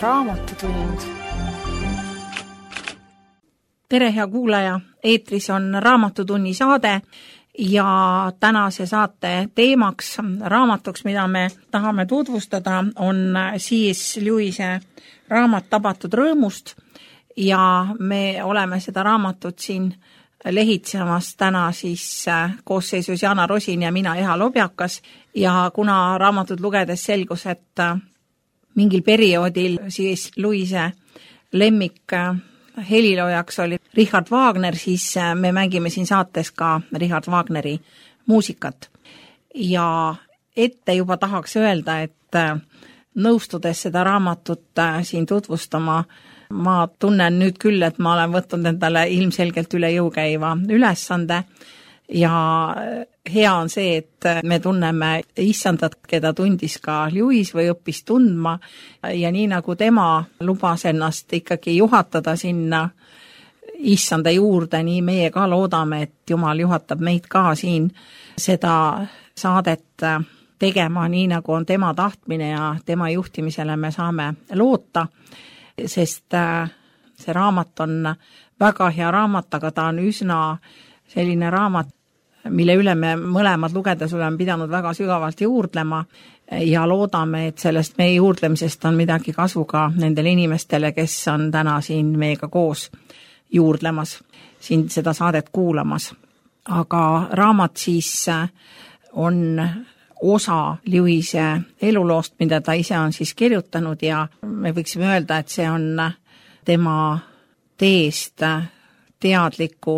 Raamatutund. Tere, hea kuulaja! Eetris on Raamatutunni saade ja tänase saate teemaks, raamatuks, mida me tahame tutvustada, on C.S. Lewise raamat Tabatud rõõmust ja me oleme seda raamatut siin lehitsemas täna siis koosseisus Jana Rosin ja mina, Eha Lobjakas, ja kuna raamatut lugedes selgus, et mingil perioodil siis Lewise lemmik heliloojaks oli Richard Wagner, siis me mängime siin saates ka Richard Wagneri muusikat. Ja ette juba tahaks öelda, et nõustudes seda raamatut siin tutvustama, ma tunnen nüüd küll, et ma olen võtnud endale ilmselgelt üle jõu käiva ülesande ja hea on see, et me tunneme issandat, keda tundis ka Lewis või õppis tundma ja nii nagu tema lubas ennast ikkagi juhatada sinna issanda juurde, nii meie ka loodame, et Jumal juhatab meid ka siin seda saadet tegema nii, nagu on tema tahtmine ja tema juhtimisele me saame loota, sest see raamat on väga hea raamat, aga ta on üsna selline raamat, mille üle me mõlemad lugedes oleme pidanud väga sügavalt juurdlema ja loodame, et sellest meie juurdlemisest on midagi kasu ka nendele inimestele, kes on täna siin meiega koos juurdlemas, siin seda saadet kuulamas. Aga raamat siis on osa Lewise eluloost, mida ta ise on siis kirjutanud ja me võiksime öelda, et see on tema teest teadliku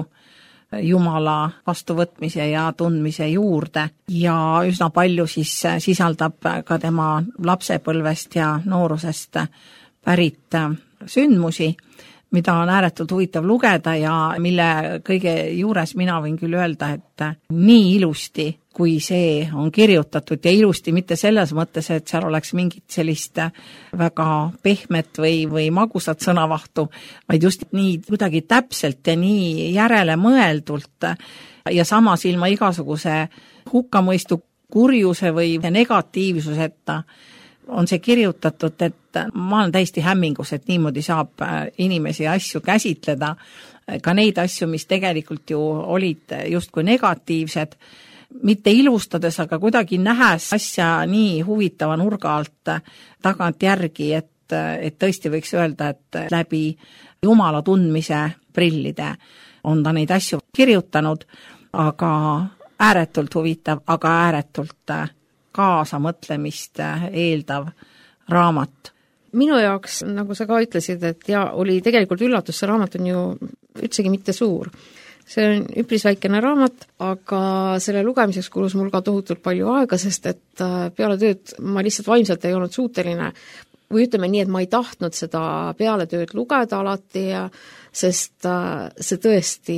Jumala vastuvõtmise ja tundmise juurde ja üsna palju siis sisaldab ka tema lapsepõlvest ja noorusest pärit sündmusi, mida on ääretult huvitav lugeda ja mille kõige juures mina võin küll öelda, et nii ilusti, kui see on kirjutatud ja ilusti mitte selles mõttes, et seal oleks mingit sellist väga pehmet või magusat sõnavahtu, vaid just nii kuidagi täpselt ja nii järele mõeldult ja samas ilma igasuguse hukkamõistu kurjuse või negatiivsuseta on see kirjutatud, et ma olen täiesti hämmingus, et niimoodi saab inimesi ja asju käsitleda, ka neid asju, mis tegelikult ju olid justkui negatiivsed, mitte ilustades, aga kuidagi nähes asja nii huvitava nurga alt tagant järgi, et tõesti võiks öelda, et läbi Jumala tundmise prillide on ta neid asju kirjutanud, aga ääretult huvitav, aga ääretult kaasamõtlemist eeldav raamat. Minu jaoks, nagu sa ka ütlesid, et ja oli tegelikult üllatus, see raamat on ju üldsegi mitte suur. See on üpris väikene raamat, aga selle lugemiseks kulus mul ka tohutult palju aega, sest et peale tööd ma lihtsalt vaimselt ei olnud suuteline või ütleme nii, et ma ei tahtnud seda peale tööd lugeda alati, sest see tõesti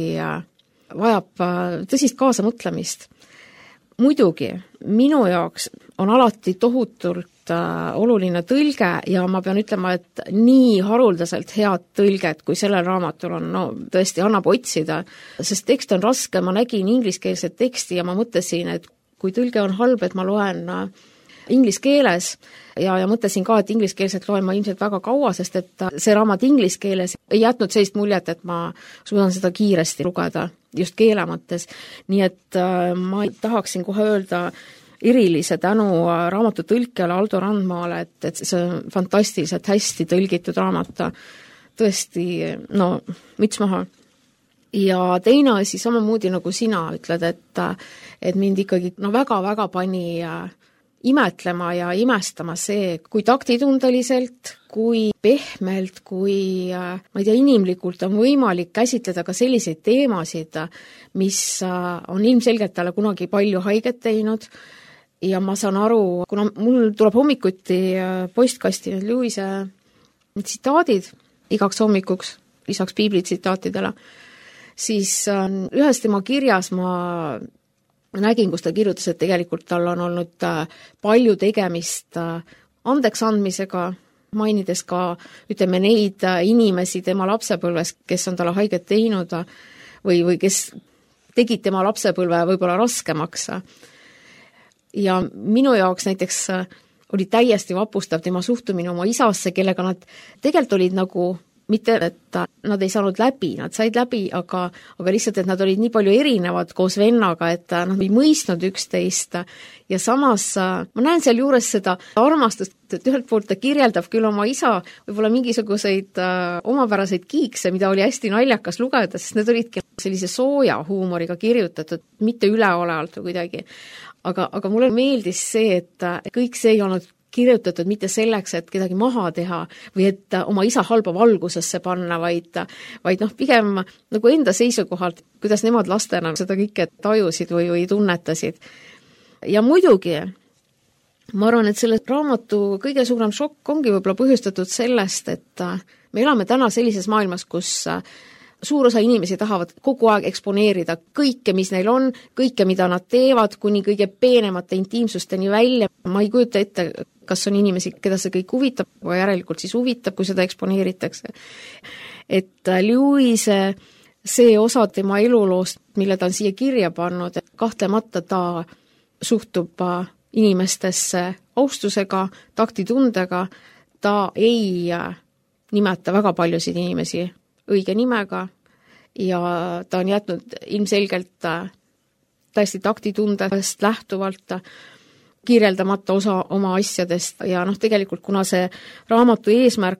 vajab tõsist kaasamõtlemist. Muidugi, minu jaoks on alati tohutult oluline tõlge ja ma pean ütlema, et nii haruldaselt head tõlget, kui sellel raamatul on, no tõesti annab otsida, sest tekst on raske, ma nägin ingliskeelset teksti ja ma mõtlesin, et kui tõlge on halb, et ma loen inglis keeles ja mõtlesin ka, et ingliskeelset loen ma ilmselt väga kaua, sest et see raamat inglis keeles ei jätnud sellist muljet, et ma suudan seda kiiresti lugeda, just keele mõttes. Nii et ma tahaksin kohe öelda erilise tänu raamatu tõlkjale Aldo Randmaale, et see on fantastiliselt hästi tõlgitud raamat. Tõesti, no, müts maha. Ja teine asi samamoodi nagu sina ütled, et mind ikkagi väga-väga pani imetlema ja imestama see, kui taktitundeliselt, kui pehmelt, kui ma ei tea, inimlikult on võimalik käsitleda ka selliseid teemasid, mis on ilmselgelt talle kunagi palju haiget teinud ja ma saan aru, kuna mul tuleb hommikuti postkasti Lewise tsitaadid igaks hommikuks, lisaks piibli tsitaatidele, siis ühes tema kirjas ma nägin, kus ta kirjutas, et tegelikult tal on olnud palju tegemist andeks andmisega, mainides ka, ütleme, neid inimesi tema lapsepõlves, kes on talle haiget teinud või kes tegid tema lapsepõlve võib-olla raskemaks. Ja minu jaoks näiteks oli täiesti vapustav tema suhtumine oma isasse, kellega nad tegelikult olid nagu mitte, et nad ei saanud läbi, nad said läbi, aga lihtsalt, et nad olid nii palju erinevad koos vennaga, et nad ei mõistnud üksteist ja samas ma näen seal juures seda armastust, et ühelt poolt ta kirjeldab küll oma isa võib-olla mingisuguseid omapäraseid kiikse, mida oli hästi naljakas lugeda, sest need olidki sellise sooja huumoriga kirjutatud, mitte üleolevalt või kuidagi. Aga mulle meeldis see, et kõik see ei olnud kirjutatud mitte selleks, et kedagi maha teha või et oma isa halba valgusesse panna, vaid pigem nagu enda seisukohalt, kuidas nemad lastena seda kõike tajusid või tunnetasid. Ja muidugi, ma arvan, et selle raamatu kõige suurem šokk ongi võib-olla põhjustatud sellest, et me elame täna sellises maailmas, kus suur osa inimesi tahavad kogu aeg eksponeerida kõike, mis neil on, kõike, mida nad teevad, kuni kõige peenemate intiimsusteni välja. Ma ei kujuta ette, kas on inimesi, keda see kõik huvitab, või järelikult siis huvitab, kui seda eksponeeritakse. Et Lewise, see osa tema eluloost, mille ta on siia kirja pannud, et kahtlemata ta suhtub inimestesse austusega, taktitundega, ta ei nimeta väga paljusid inimesi õige nimega ja ta on jätnud ilmselgelt täiesti taktitundest lähtuvalt kirjeldamata osa oma asjadest ja tegelikult kuna see raamatu eesmärk,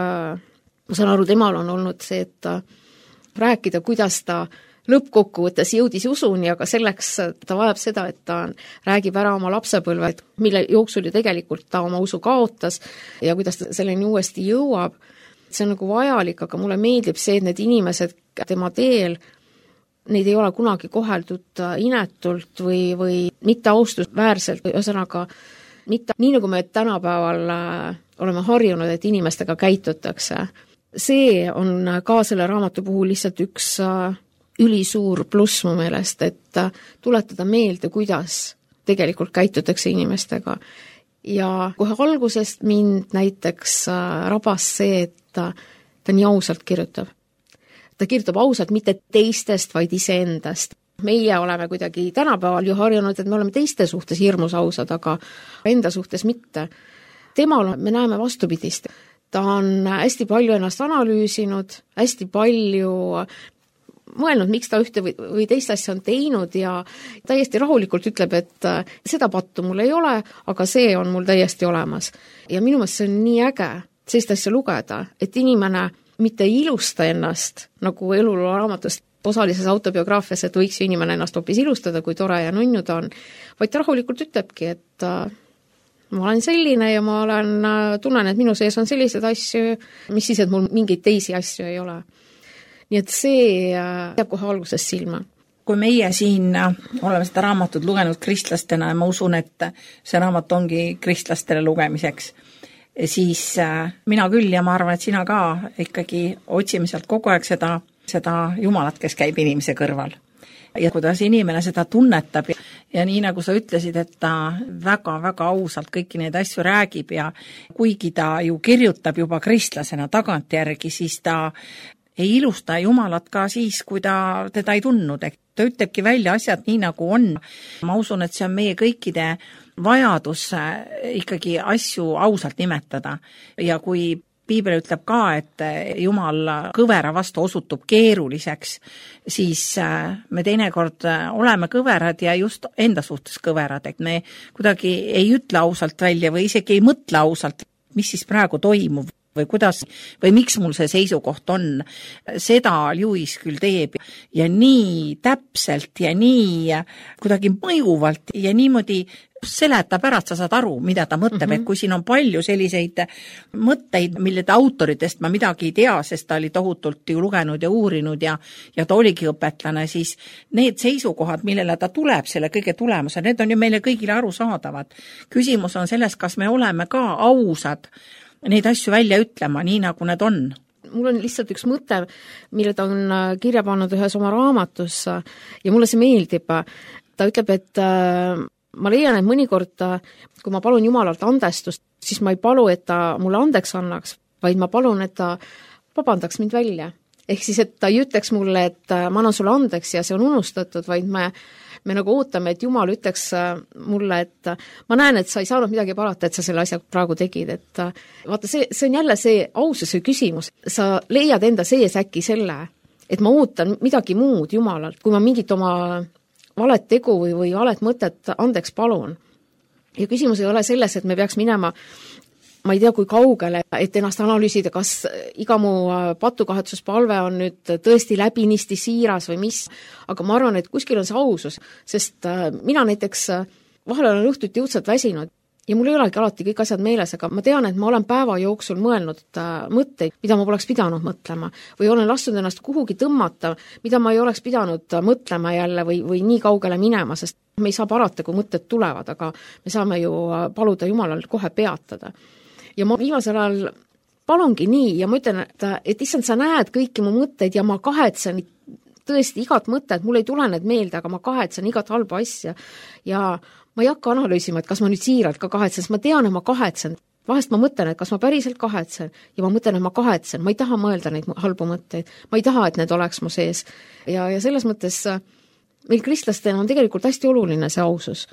ma saan aru, temal on olnud see, et rääkida, kuidas ta lõppkokkuvõttes jõudis usuni, aga selleks ta vajab seda, et ta räägib ära oma lapsepõlve, mille jooksul ju tegelikult ta oma usu kaotas ja kuidas ta selleni uuesti jõuab. See on nagu vajalik, aga mulle meeldib see, et need inimesed tema teel, neid ei ole kunagi koheldud inetult või mitte austusväärselt, ühesõnaga mitte nii, nagu me tänapäeval oleme harjunud, et inimestega käitutakse. See on ka selle raamatu puhul lihtsalt üks ülisuur pluss mu meelest, et tuletada meelde, kuidas tegelikult käitutakse inimestega. Ja kohe algusest mind näiteks rabas see, et ta nii ausalt kirjutab. Ta kirjutab ausalt mitte teistest, vaid iseendast. Meie oleme kuidagi tänapäeval ju harjunud, et me oleme teiste suhtes hirmus ausad, aga enda suhtes mitte. Temal me näeme vastupidist. Ta on hästi palju ennast analüüsinud, hästi palju mõelnud, miks ta ühte või teist asja on teinud ja täiesti rahulikult ütleb, et seda pattu mul ei ole, aga see on mul täiesti olemas. Ja minu meelest see on nii äge sellist asja lugeda, et inimene mitte ei ilusta ennast, nagu eluloo raamatust osalises autobiograafias, et võiks ju inimene ennast hoopis ilustada, kui tore ja nunnu ta on, vaid ta rahulikult ütlebki, et ma olen selline ja ma tunnen, et minu sees on sellised asju, mis siis, et mul mingeid teisi asju ei ole. Nii et see jääb kohe alguses silma. Kui meie siin oleme seda raamatut lugenud kristlastena ja ma usun, et see raamat ongi kristlastele lugemiseks, siis mina küll ja ma arvan, et sina ka ikkagi otsime sealt kogu aeg seda Jumalat, kes käib inimese kõrval. Ja kuidas inimene seda tunnetab ja nii nagu sa ütlesid, et ta väga-väga ausalt kõiki neid asju räägib ja kuigi ta ju kirjutab juba kristlasena tagantjärgi, siis ta ei ilusta Jumalat ka siis, kui ta teda ei tundnud. Ta ütlebki välja asjad nii, nagu on. Ma usun, et see on meie kõikide vajadus ikkagi asju ausalt nimetada. Ja kui Piibel ütleb ka, et Jumal kõvera vastu osutub keeruliseks, siis me teinekord oleme kõverad ja just enda suhtes kõverad, et me kuidagi ei ütle ausalt välja või isegi ei mõtle ausalt, mis siis praegu toimub või kuidas või miks mul see seisukoht on. Seda Lewis küll teeb ja nii täpselt ja nii kuidagi mõjuvalt ja niimoodi seletab ära, et sa saad aru, mida ta mõtleb, et kui siin on palju selliseid mõtteid, millede autoritest ma midagi ei tea, sest ta oli tohutult ju lugenud ja uurinud ja ta oligi õpetlane, siis need seisukohad, millele ta tuleb selle kõige tulemuse, need on ju meile kõigile arusaadavad. Küsimus on selles, kas me oleme ka ausad neid asju välja ütlema, nii nagu need on. Mul on lihtsalt üks mõte, mille ta on kirja pannud ühes oma raamatus ja mulle see meeldib. Ta ütleb, et ma leian, et mõnikord, kui ma palun Jumalalt andestust, siis ma ei palu, et ta mulle andeks annaks, vaid ma palun, et ta vabandaks mind välja. Ehk siis, et ta ei ütleks mulle, et ma annan sulle andeks ja see on unustatud, vaid me me nagu ootame, et Jumal ütleks mulle, et ma näen, et sa ei saanud midagi parata, et sa selle asja praegu tegid, et vaata, see on jälle see aususe küsimus. Sa leiad enda sees äkki selle, et ma ootan midagi muud Jumalalt, kui ma mingit oma valet tegu või valet mõtet andeks palun. Ja küsimus ei ole selles, et me peaks minema ma ei tea, kui kaugele, et ennast analüüsida, kas iga mu patukahetsuspalve on nüüd tõesti läbinisti siiras või mis, aga ma arvan, et kuskil on see ausus, sest mina näiteks vahel olen õhtuti õudselt väsinud ja mul ei olegi alati kõik asjad meeles, aga ma tean, et ma olen päeva jooksul mõelnud mõtteid, mida ma poleks pidanud mõtlema või olen lasknud ennast kuhugi tõmmata, mida ma ei oleks pidanud mõtlema jälle või nii kaugele minema, sest me ei saa parata, kui mõtted tulevad, aga me saame ju paluda Jumalal kohe peatada. Ja ma viimasel ajal palungi nii ja ma ütlen, et issand, sa näed kõiki mu mõtteid ja ma kahetsen tõesti igat mõtet, mul ei tule need meelde, aga ma kahetsen igat halba asja ja ma ei hakka analüüsima, et kas ma nüüd siiralt ka kahetsen, sest ma tean, et ma kahetsen. Vahest ma mõtlen, et kas ma päriselt kahetsen ja ma mõtlen, et ma kahetsen, ma ei taha mõelda neid halbu mõtteid, ma ei taha, et need oleks mu sees. Ja selles mõttes meil kristlastena on tegelikult hästi oluline see ausus.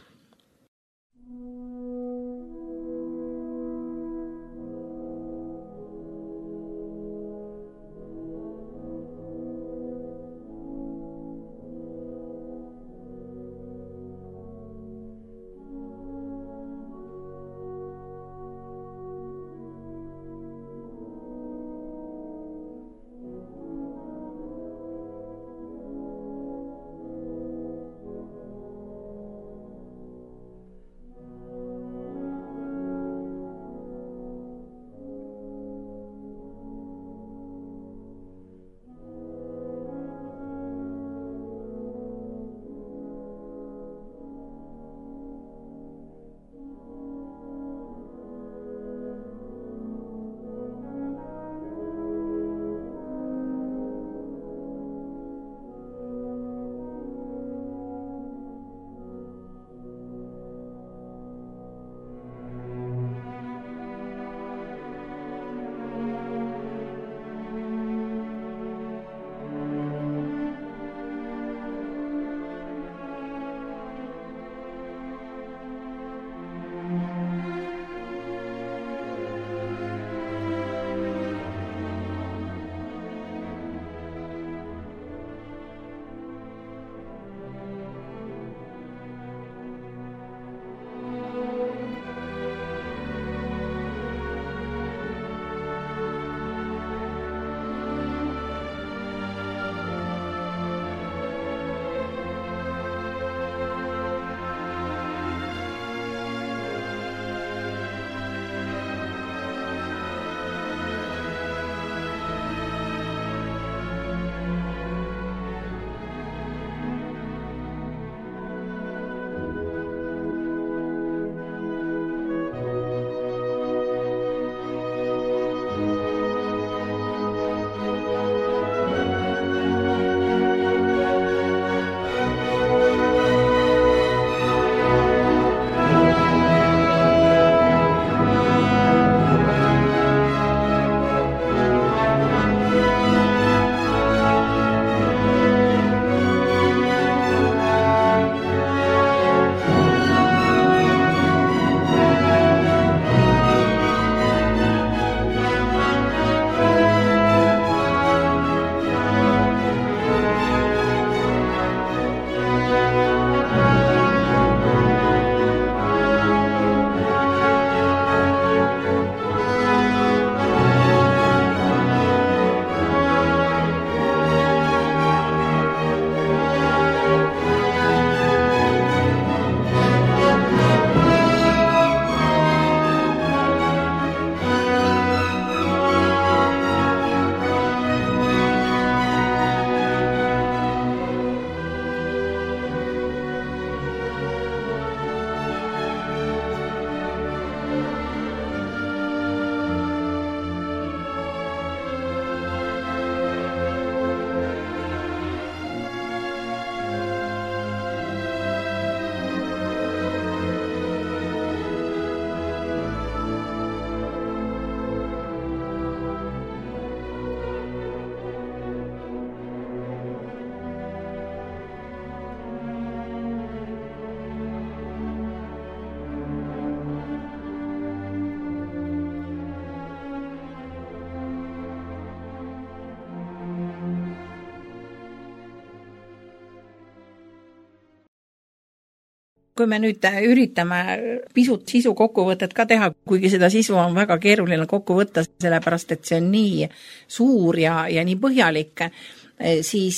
Kui me nüüd üritame pisut sisu kokkuvõtet ka teha, kuigi seda sisu on väga keeruline kokku võtta, sellepärast et see on nii suur ja nii põhjalik, siis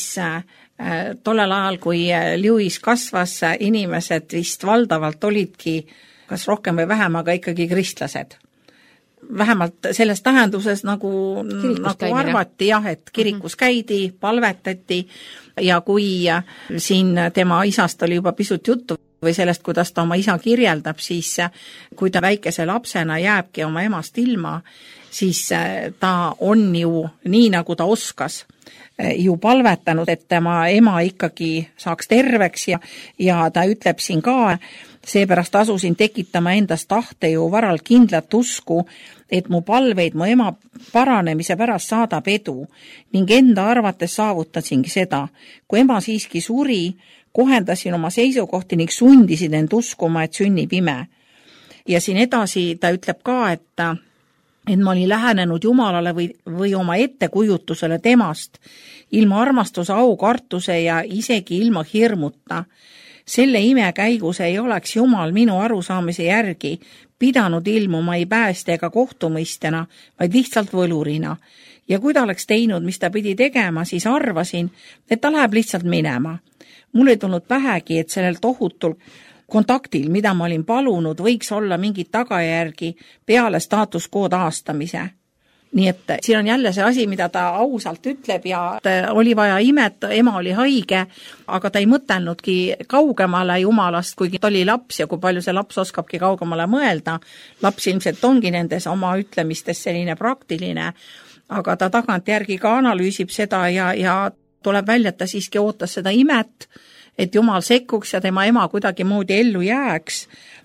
tollel ajal, kui Lewis kasvas, inimesed vist valdavalt olidki kas rohkem või vähem, aga ikkagi kristlased. Vähemalt selles tähenduses nagu arvati, jah, et kirikus käidi, palvetati ja kui siin tema isast oli juba pisut juttu või sellest, kuidas ta oma isa kirjeldab, siis kui ta väikese lapsena jääbki oma emast ilma, siis ta on ju nii, nagu ta oskas, ju palvetanud, et tema ema ikkagi saaks terveks ja ta ütleb siin ka, seepärast asusin tekitama endas tahte ju varal kindlat usku, et mu palveid mu ema paranemise pärast saadab edu ning enda arvates saavutasingi seda. Kui ema siiski suri, kohendasin oma seisukohti ning sundisin end uskuma, et sünnib ime. Ja siin edasi ta ütleb ka, et ma olin lähenenud Jumalale või oma ettekujutusele temast, ilma armastuse, au, kartuse ja isegi ilma hirmuta. Selle ime käigus ei oleks Jumal minu arusaamise järgi pidanud ilmuma ei pääste ega kohtumõistjana, vaid lihtsalt võlurina. Ja kui ta oleks teinud, mis ta pidi tegema, siis arvasin, et ta läheb lihtsalt minema. Mul ei tulnud pähegi, et sellel tohutul kontaktil, mida ma olin palunud, võiks olla mingit tagajärgi peale status quo taastamise. Nii et siin on jälle see asi, mida ta ausalt ütleb ja oli vaja imet, ema oli haige, aga ta ei mõtelnudki kaugemale Jumalast, kuigi ta oli laps ja kui palju see laps oskabki kaugemale mõelda. Laps ilmselt ongi nendes oma ütlemistes selline praktiline, aga ta tagantjärgi ka analüüsib seda ja tuleb välja, et ta siiski ootas seda imet, et Jumal sekkuks ja tema ema kuidagi moodi ellu jääks,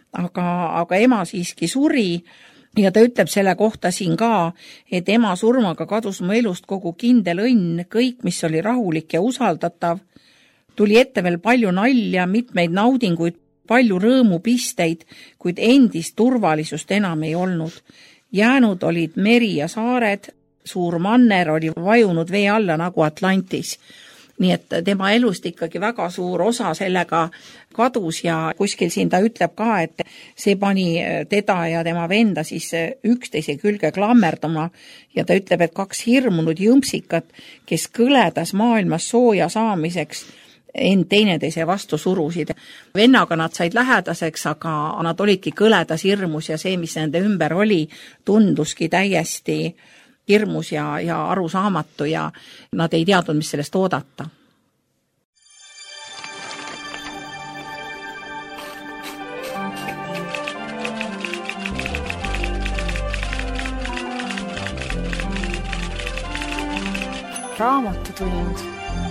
aga ema siiski suri. Ja ta ütleb selle kohta siin ka, et ema surmaga kadus mu elust kogu kindel õnn, kõik, mis oli rahulik ja usaldatav. Tuli ette veel palju nalja, mitmeid naudinguid, palju rõõmupisteid, kuid endist turvalisust enam ei olnud. Jäänud olid meri ja saared, suur manner oli vajunud vee alla nagu Atlantis. Nii et tema elust ikkagi väga suur osa sellega kadus ja kuskil siin ta ütleb ka, et see pani teda ja tema venda siis üksteise külge klammerduma ja ta ütleb, et kaks hirmunud jõmpsikat, kes kõledas maailmas sooja saamiseks, end teineteise vastu surusid. Vennaga nad said lähedaseks, aga nad olidki kõledas hirmus ja see, mis nende ümber oli, tunduski täiesti hirmus ja arusaamatu ja nad ei teadnud, mis sellest oodata. Raamatutund.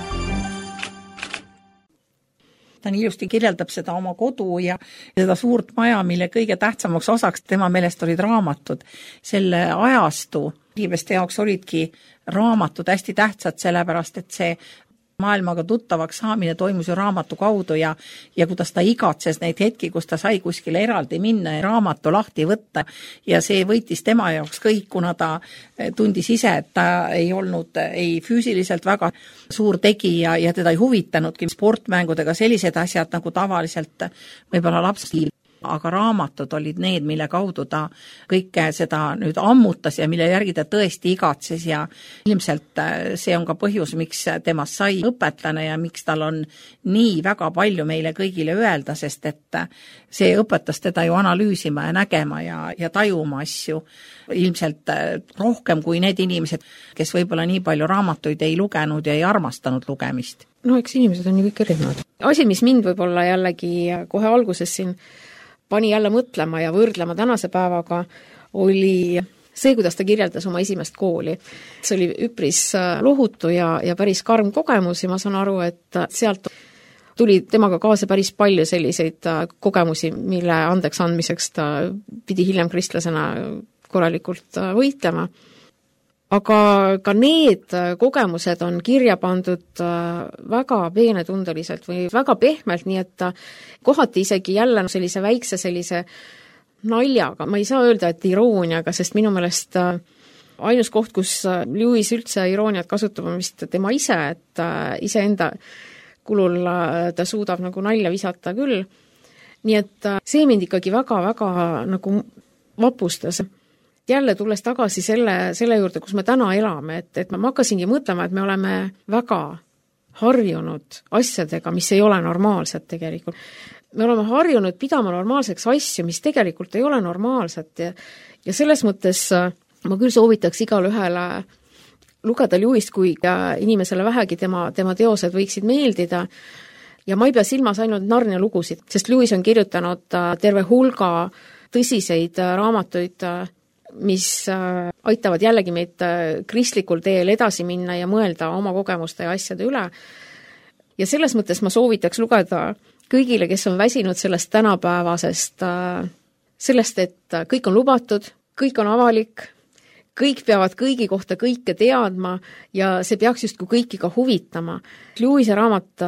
Ta ilusti kirjeldab seda oma kodu ja seda suurt maja, mille kõige tähtsamaks osaks tema meelest olid raamatud. Selle ajastu inimeste jaoks olidki raamatud hästi tähtsad, sellepärast et see maailmaga tuttavaks saamine toimus ju raamatu kaudu ja kuidas ta igatses neid hetki, kus ta sai kuskile eraldi minna ja raamatu lahti võtta ja see võitis tema jaoks kõik, kuna ta tundis ise, et ta ei olnud ei füüsiliselt väga suur tegija ja teda ei huvitanudki sportmängudega sellised asjad nagu tavaliselt võib-olla lapsel. Aga raamatud olid need, mille kaudu ta kõike seda nüüd ammutas ja mille järgi ta tõesti igatses ja ilmselt see on ka põhjus, miks temast sai õpetlane ja miks tal on nii väga palju meile kõigile öelda, sest et see õpetas teda ju analüüsima ja nägema ja tajuma asju ilmselt rohkem kui need inimesed, kes võib-olla nii palju raamatuid ei lugenud ja ei armastanud lugemist. No eks inimesed on ju kõik erinevad. Asi, mis mind võib-olla jällegi kohe alguses siin pani jälle mõtlema ja võrdlema tänase päevaga, oli see, kuidas ta kirjeldas oma esimest kooli. See oli üpris lohutu ja päris karm kogemus ja ma saan aru, et sealt tuli temaga kaasa päris palju selliseid kogemusi, mille andeks andmiseks ta pidi hiljem kristlasena korralikult võitlema. Aga ka need kogemused on kirja pandud väga peenetundeliselt või väga pehmelt, nii et kohati isegi jälle sellise väikse sellise naljaga, ma ei saa öelda, et irooniaga, sest minu meelest ainus koht, kus Lewis üldse irooniat kasutab, on vist tema ise, et iseenda kulul ta suudab nagu nalja visata küll. nii et see mind ikkagi väga-väga nagu vapustas. Jälle tulles tagasi selle juurde, kus me täna elame, et ma hakkasingi mõtlema, et me oleme väga harjunud asjadega, mis ei ole normaalsed tegelikult. Me oleme harjunud pidama normaalseks asju, mis tegelikult ei ole normaalsed ja selles mõttes ma küll soovitaks igale ühele lugeda Lewist, kui inimesele vähegi tema teosed võiksid meeldida. Ja ma ei pea silmas ainult Narnia lugusid, sest Lewis on kirjutanud terve hulga tõsiseid raamatuid, mis aitavad jällegi meid kristlikul teel edasi minna ja mõelda oma kogemuste ja asjade üle. Ja selles mõttes ma soovitaks lugeda kõigile, kes on väsinud sellest tänapäevasest, sellest, et kõik on lubatud, kõik on avalik, kõik peavad kõigi kohta kõike teadma ja see peaks justkui kõiki ka huvitama. Lewise raamat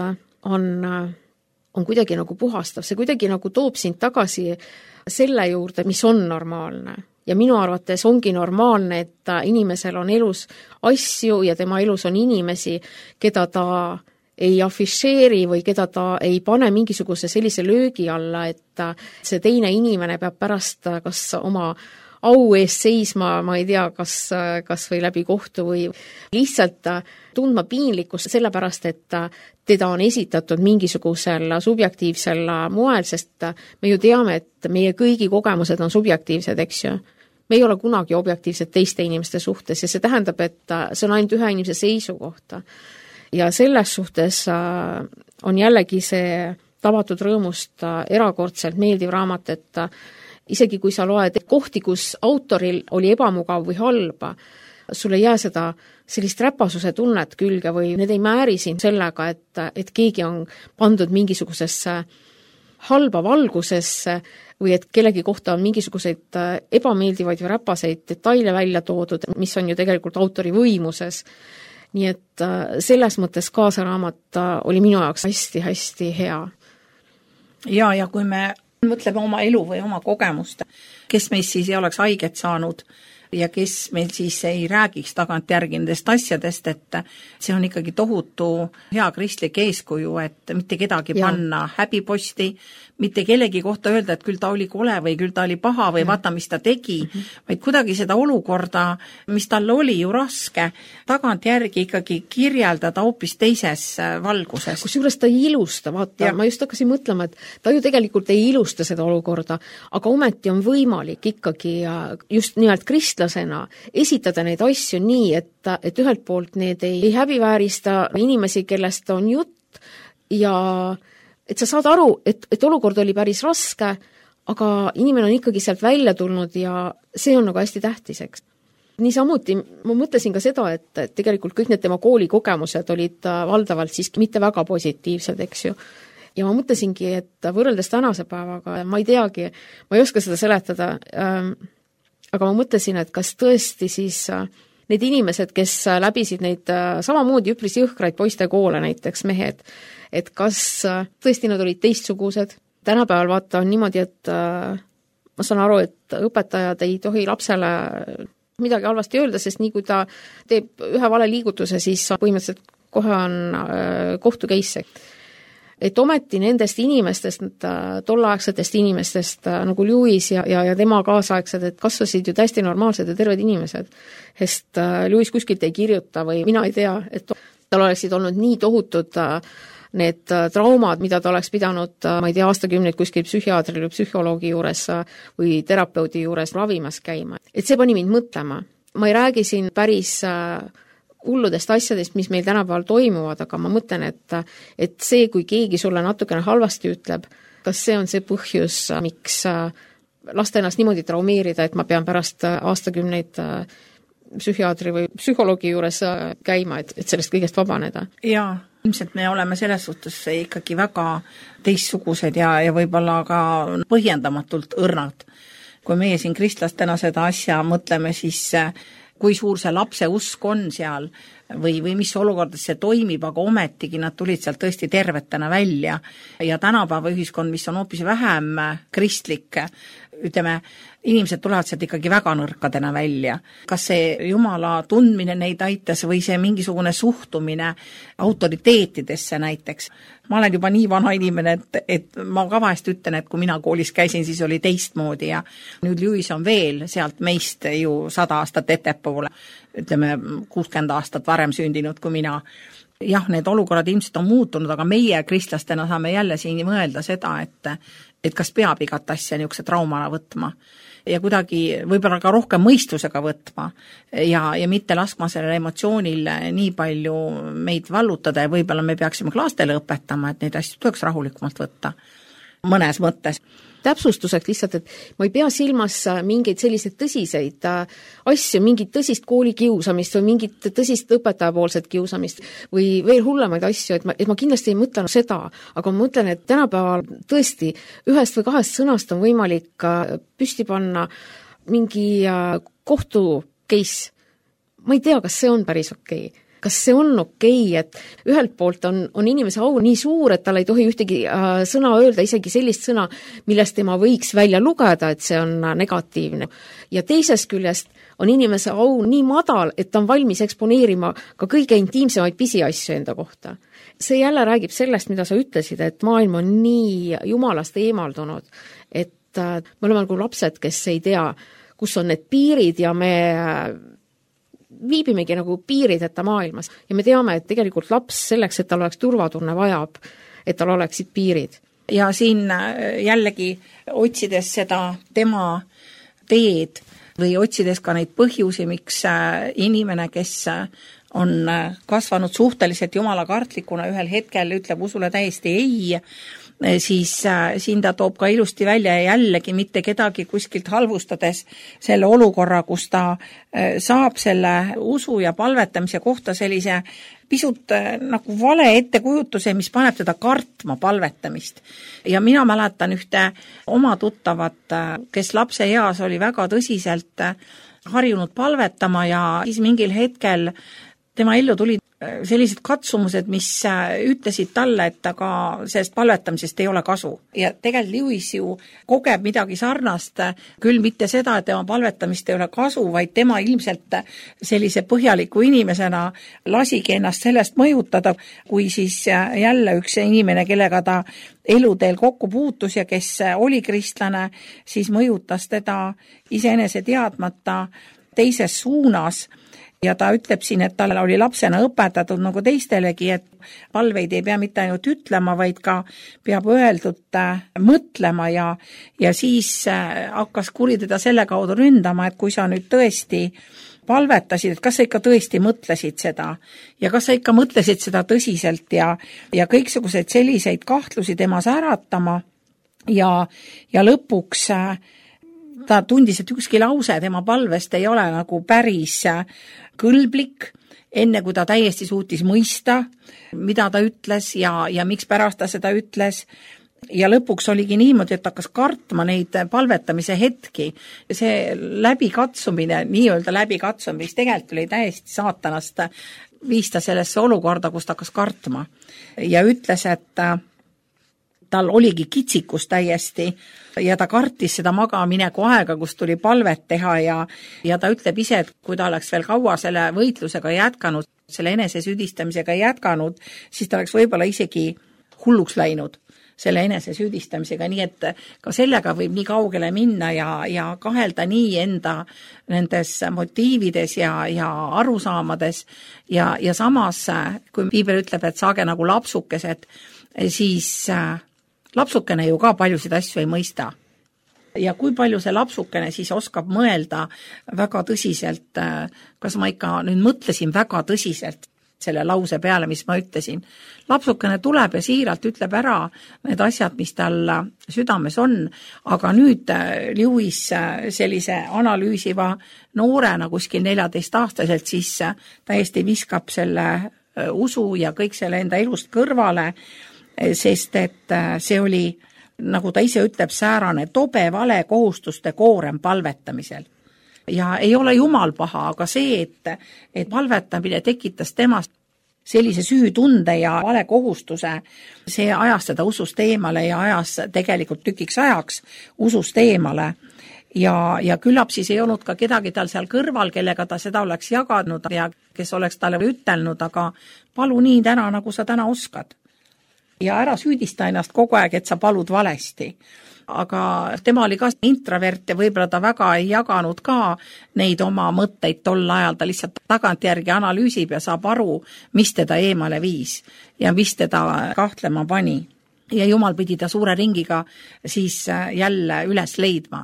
on kuidagi nagu puhastav, see kuidagi nagu toob sind tagasi selle juurde, mis on normaalne. Ja minu arvates ongi normaalne, et inimesel on elus asju ja tema elus on inimesi, keda ta ei afišeeri või keda ta ei pane mingisuguse sellise löögi alla, et see teine inimene peab pärast kas oma au eest seisma, ma ei tea, kas või läbi kohtu või lihtsalt tundma piinlikkust sellepärast, et teda on esitatud mingisugusel subjektiivsel moel, sest me ju teame, et meie kõigi kogemused on subjektiivsed, eks ju. Me ei ole kunagi objektiivsed teiste inimeste suhtes ja see tähendab, et see on ainult ühe inimese seisukohta. Ja selles suhtes on jällegi see Tabatud rõõmust erakordselt meeldiv raamat, et isegi kui sa loed kohti, kus autoril oli ebamugav või halba, sul ei jää seda sellist räpasuse tunnet külge või need ei määri siin sellega, et keegi on pandud mingisugusesse halba valgusesse või et kellegi kohta on mingisuguseid ebameeldivaid või räpaseid detaile välja toodud, mis on ju tegelikult autori võimuses. Nii et selles mõttes kaasaraamat oli minu jaoks hästi-hästi hea. Ja kui me mõtleme oma elu või oma kogemust, kes meist siis ei oleks haiget saanud ja kes meil siis ei räägiks tagantjärgi nendest asjadest, et see on ikkagi tohutu hea kristlik eeskuju, et mitte kedagi panna häbiposti, mitte kellegi kohta öelda, et küll ta oli kole või küll ta oli paha või vaata, mis ta tegi, vaid kuidagi seda olukorda, mis talle oli ju raske, tagantjärgi ikkagi kirjeldada hoopis teises valguses. Kusjuures ta ei ilusta, vaata, ma just hakkasin mõtlema, et ta ju tegelikult ei ilusta seda olukorda, aga ometi on võimalik ikkagi just nimelt kristlasena esitada neid asju nii, et ühelt poolt need ei häbiväärista inimesi, kellest on jutt ja et sa saad aru, et olukord oli päris raske, aga inimene on ikkagi sealt välja tulnud ja see on nagu hästi tähtis, eks. Niisamuti ma mõtlesin ka seda, et tegelikult kõik need tema koolikogemused olid valdavalt siiski mitte väga positiivsed, eks ju. Ja ma mõtlesingi, et võrreldes tänase päevaga, ma ei teagi, ma ei oska seda seletada, aga ma mõtlesin, et kas tõesti siis need inimesed, kes läbisid neid samamoodi üpris jõhkraid poiste koole, näiteks mehed, et kas tõesti nad olid teistsugused. Tänapäeval vaata on niimoodi, et ma saan aru, et õpetajad ei tohi lapsele midagi halvasti öelda, sest nii kui ta teeb ühe vale liigutuse, siis põhimõtteliselt kohe on kohtukeisse. Et ometi nendest inimestest, tollaegsetest inimestest nagu Lewis ja tema kaasaegsed, et kasvasid ju täiesti normaalsed ja terved inimesed. Sest Lewis kuskilt ei kirjuta või mina ei tea, et tal oleksid olnud nii tohutud need traumad, mida ta oleks pidanud, ma ei tea, aastakümneid kuskil psühhiaatri või psühholoogi juures või terapeudi juures ravimas käima. Et see pani mind mõtlema. Ma ei räägi siin päris hulludest asjadest, mis meil tänapäeval toimuvad, aga ma mõtlen, et see, kui keegi sulle natukene halvasti ütleb, kas see on see põhjus, miks lasta ennast niimoodi traumeerida, et ma pean pärast aastakümneid psühhiaatri või psühholoogi juures käima, et sellest kõigest vabaneda. Jaa, ilmselt me oleme selles suhtes ikkagi väga teistsugused ja võib-olla ka põhjendamatult õrnad. Kui meie siin kristlastena seda asja mõtleme, siis kui suur see lapse usk on seal või mis olukordades see toimib, aga ometigi nad tulid sealt tõesti tervetena välja. Ja tänapäeva ühiskond, mis on hoopis vähem kristlik, ütleme, inimesed tulevad sealt ikkagi väga nõrkadena välja. Kas see Jumala tundmine neid aitas või see mingisugune suhtumine autoriteetidesse näiteks. Ma olen juba nii vana inimene, et ma ka vahest ütlen, et kui mina koolis käisin, siis oli teistmoodi ja nüüd Lewis on veel sealt meist ju 100 aastat ettepoole, ütleme 60 aastat varem sündinud kui mina. Jah, need olukorrad ilmselt on muutunud, aga meie kristlastena saame jälle siin mõelda seda, et kas peab igat asja niisuguse traumana võtma ja kuidagi võib-olla ka rohkem mõistusega võtma ja mitte laskma sellele emotsioonil nii palju meid vallutada ja võib-olla me peaksime ka lastele õpetama, et neid asju tuleks rahulikumalt võtta mõnes mõttes. Täpsustuseks lihtsalt, et ma ei pea silmas mingeid selliseid tõsiseid asju, mingit tõsist koolikiusamist või mingit tõsist õpetajapoolset kiusamist või veel hullemaid asju, et ma kindlasti ei mõtle seda, aga ma mõtlen, et tänapäeval tõesti ühest või kahest sõnast on võimalik püsti panna mingi kohtu case. Ma ei tea, kas see on päris okei. Kas see on okei, et ühelt poolt on inimese au nii suur, et tal ei tohi ühtegi sõna öelda, isegi sellist sõna, millest tema võiks välja lugeda, et see on negatiivne. Ja teisest küljest on inimese au nii madal, et ta on valmis eksponeerima ka kõige intiimsemaid pisiasju enda kohta. See jälle räägib sellest, mida sa ütlesid, et maailm on nii jumalast eemaldunud, et me oleme nagu lapsed, kes ei tea, kus on need piirid ja me viibimegi nagu piirideta maailmas ja me teame, et tegelikult laps selleks, et tal oleks turvatunne vajab, et tal oleksid piirid. Ja siin jällegi otsides seda tema teed või otsides ka neid põhjusi, miks inimene, kes on kasvanud suhteliselt jumalakartlikuna, ühel hetkel ütleb usule täiesti ei, siis siin ta toob ka ilusti välja ja jällegi mitte kedagi kuskilt halvustades selle olukorra, kus ta saab selle usu ja palvetamise kohta sellise pisut nagu vale ettekujutuse, mis paneb teda kartma palvetamist. Ja mina mäletan ühte oma tuttavat, kes lapse eas oli väga tõsiselt harjunud palvetama ja siis mingil hetkel tema ellu tuli sellised katsumused, mis ütlesid talle, et aga sellest palvetamisest ei ole kasu. Ja tegelikult Lewis ju kogeb midagi sarnast, küll mitte seda, et tema palvetamist ei ole kasu, vaid tema ilmselt sellise põhjaliku inimesena lasigi ennast sellest mõjutada, kui siis jälle üks inimene, kellega ta eluteel kokku puutus ja kes oli kristlane, siis mõjutas teda iseenese teadmata teises suunas. Ja ta ütleb siin, et tal oli lapsena õpetatud nagu teistelegi, et palveid ei pea mitte ainult ütlema, vaid ka peab öeldud mõtlema ja siis hakkas kuri teda selle kaudu ründama, et kui sa nüüd tõesti palvetasid, et kas sa ikka tõesti mõtlesid seda ja kas sa ikka mõtlesid seda tõsiselt ja kõiksuguseid selliseid kahtlusi temas äratama ja lõpuks ta tundis, et ükski lause tema palvest ei ole nagu päris kõlblik, enne kui ta täiesti suutis mõista, mida ta ütles ja miks pärast ta seda ütles. Ja lõpuks oligi niimoodi, et hakkas kartma neid palvetamise hetki. See läbikatsumine, nii-öelda läbikatsumine, mis tegelikult oli täiesti saatanast, viis ta sellesse olukorda, kus ta hakkas kartma. Ja ütles, et tal oligi kitsikus täiesti ja ta kartis seda magamineku aega, kus tuli palvet teha ja ta ütleb ise, et kui ta oleks veel kaua selle võitlusega jätkanud, selle enesesüüdistamisega jätkanud, siis ta oleks võib-olla isegi hulluks läinud selle enesesüüdistamisega, nii et ka sellega võib nii kaugele minna ja kahelda nii enda nendes motiivides ja arusaamades ja samas, kui Piibel ütleb, et saage nagu lapsukesed, siis lapsukene ju ka paljusid asju ei mõista. Ja kui palju see lapsukene siis oskab mõelda väga tõsiselt, kas ma ikka nüüd mõtlesin väga tõsiselt selle lause peale, mis ma ütlesin. Lapsukene tuleb ja siiralt ütleb ära need asjad, mis tal südames on, aga nüüd Lewis sellise analüüsiva noorena kuskil 14-aastaselt siis täiesti viskab selle usu ja kõik selle enda elust kõrvale, sest et see oli, nagu ta ise ütleb, säärane tobe vale kohustuste koorem palvetamisel. Ja ei ole Jumal paha, aga see, et palvetamine tekitas temast sellise süütunde ja vale kohustuse, see ajas teda usust eemale ja ajas tegelikult tükiks ajaks usust eemale. ja küllap siis ei olnud ka kedagi tal seal kõrval, kellega ta seda oleks jaganud ja kes oleks talle ütelnud, aga palu nii täna, nagu sa täna oskad. Ja ära süüdista ennast kogu aeg, et sa palud valesti. Aga tema oli ka introvert ja võib-olla ta väga ei jaganud ka neid oma mõtteid tol ajal, ta lihtsalt tagantjärgi analüüsib ja saab aru, mis teda eemale viis ja mis teda kahtlema pani. Ja jumal pidi ta suure ringiga siis jälle üles leidma.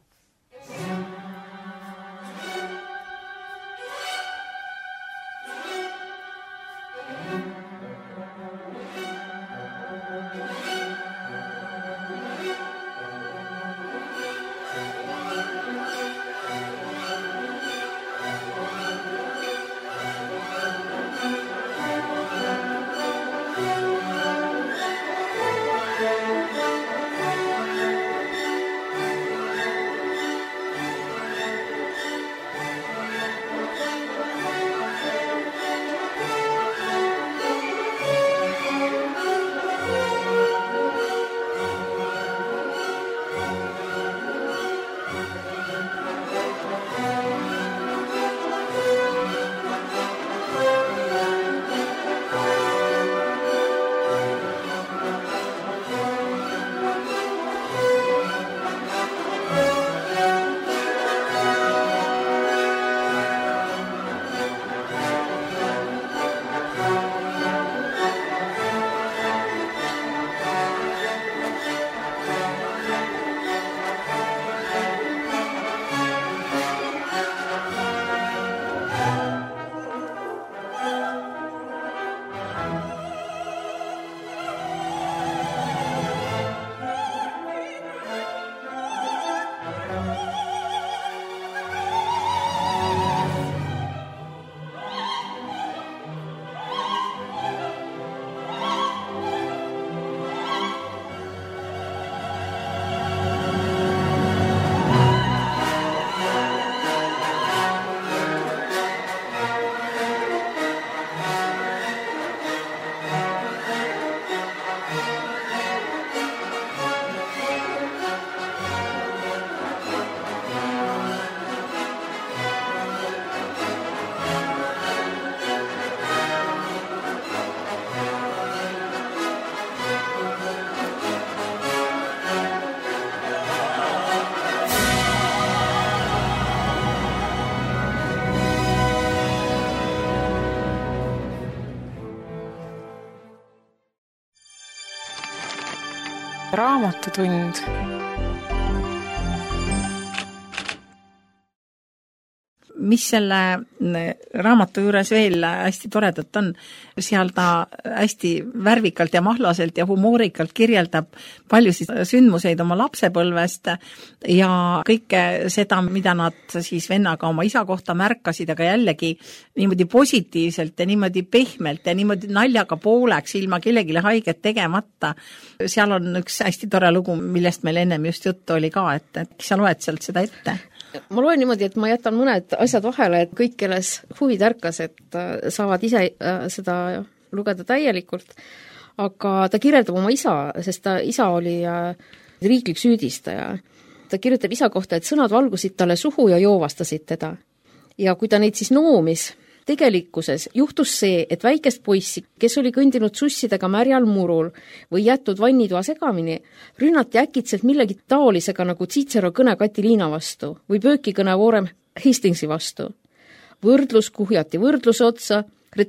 Raamatutund. Mis selle raamatu juures veel hästi toredat on, seal ta hästi värvikalt ja mahlaselt ja humoorikalt kirjeldab paljusid sündmuseid oma lapsepõlvest ja kõike seda, mida nad siis vennaga oma isa kohta märkasid, aga jällegi niimoodi positiivselt ja niimoodi pehmelt ja niimoodi naljaga pooleks ilma kellegile haiget tegemata. Seal on üks hästi tore lugu, millest meil ennem just juttu oli ka, et sa loed sealt seda ette. Ma loen niimoodi, et ma jätan mõned asjad vahele, et kõik, kelles huvi tärkas, et saavad ise seda lugeda täielikult, aga ta kirjeldab oma isa, sest ta isa oli riiklik süüdistaja. Ta kirjutab isa kohta, et sõnad valgusid talle suhu ja joovastasid teda. Ja kui ta neid siis noomis, tegelikkuses juhtus see, et väikest poissi, kes oli kõndinud sussidega märjal murul või jättud vannitoa segamini, rünnati äkitselt millegi taolisega nagu Cicero kõne Katiliina vastu või pöökikõne Warren Hastingsi vastu. Võrdlus kuhjati võrdluse otsa,